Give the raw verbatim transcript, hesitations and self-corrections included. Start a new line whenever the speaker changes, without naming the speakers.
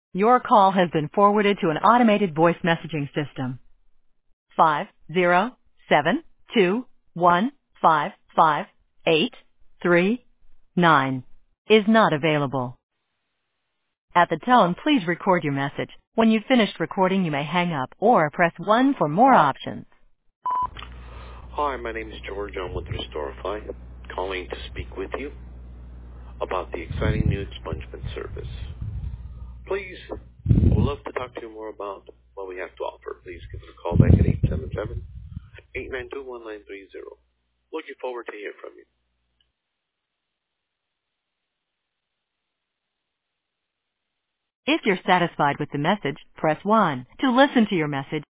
Your call has been forwarded to an automated voice messaging system. Five zero seven two one five five eight three nine is not available. At the tone, please record your message. When you've finished recording, you may hang up or press one for more options.
Hi, my name is George. I'm with Restorify, calling to speak with you about the exciting new expungement service. Please, we'd love to talk to you more about what we have to offer. Please give us a call back at eight seven seven, eight nine two, one nine three zero. Looking forward to hear from you.
If you're satisfied with the message, press one. To listen to your message,